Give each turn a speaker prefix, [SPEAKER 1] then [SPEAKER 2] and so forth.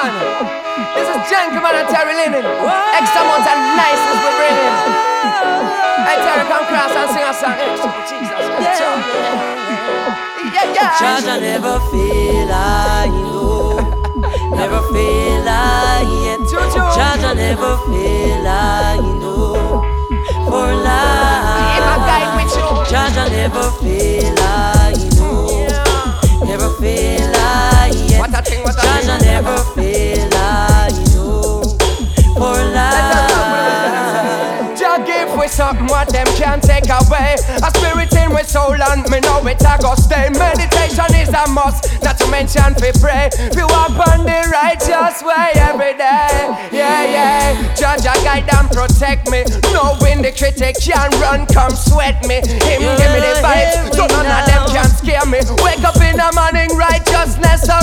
[SPEAKER 1] man. This is Gentleman and Terry Linen. Extra amount of niceness we're bringing. Hey Terry, come cross and sing a song. Jesus,
[SPEAKER 2] Judge, I never feel I know. Never feel I yet. Judge, I never feel I know. For life, Judge, I never feel I know. Never feel I yet. Judge, I never feel I know. For life,
[SPEAKER 1] Jah give we something what them can't take away. A spirit in we soul and me know it a go stay. Meditation is a must, not to mention fi pray. We walk on the righteous way every day. Yeah. Jah guide and protect me. Knowing the critic can run, come sweat me. Him give me the vibes, so none of them can scare me. Wake up in the morning, righteousness so